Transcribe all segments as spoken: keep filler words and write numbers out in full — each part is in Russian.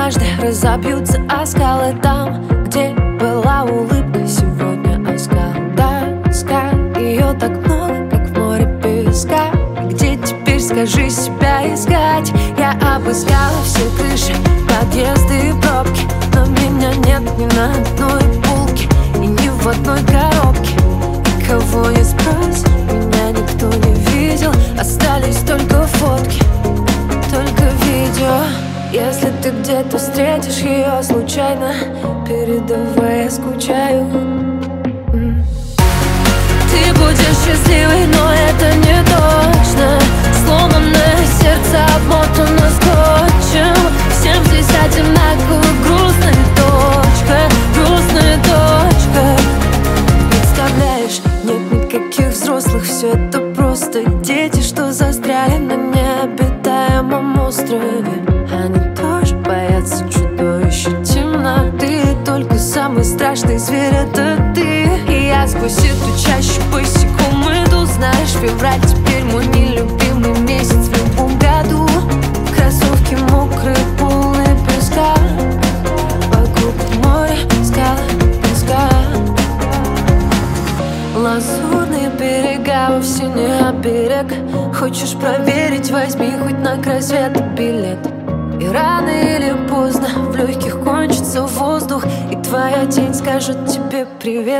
однажды разобьются о скалы. Там, где была улыбка, сегодня оскал. Тоска, ее так много, как в море песка. Где теперь, скажи, себя искать? Я обыскала все крыши, подъезды и пробки, но меня нет ни на одной полке и ни в одной коробке. И кого не спросишь, меня никто не видел. Остались только фотки, только видео. Если ты где-то встретишь ее случайно, передавай, я скучаю. Ты будешь счастливой, но это не точно. Сломанное сердце обмотано скотчем. Всем здесь одинаково грустная точка, грустная точка. Представляешь, нет никаких взрослых, все это просто дети, что застряли на необитаемом острове. Они тоже боятся чудовища темноты. Только самый страшный зверь — это ты. И я сквозь эту чащу босиком иду. Знаешь, февраль теперь мой нелюбимый месяц в любом году. Кроссовки мокрые, полные песка. Вокруг море, скалы, песка. Лазурные берега, вовсе не оберег. Хочешь проверить, возьми хоть на край света билет. И рано или поздно в легких кончится воздух, и твоя тень скажет тебе привет.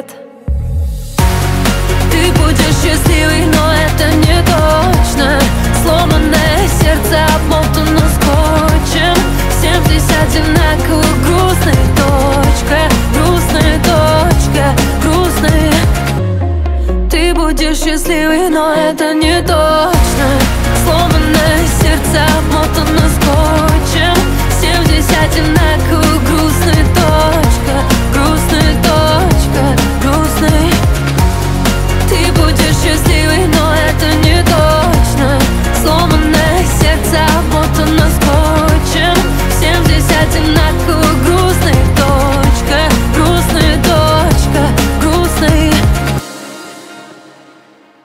Ты будешь счастливой, но это не точно. Сломанное сердце обмотано скотчем. Всем здесь одинаково грустная точка, грустная точка, грустная. Ты будешь счастливой, но это не точно. Сломанное сердце обмотано скотчем. Всем здесь одинаково грустная точка.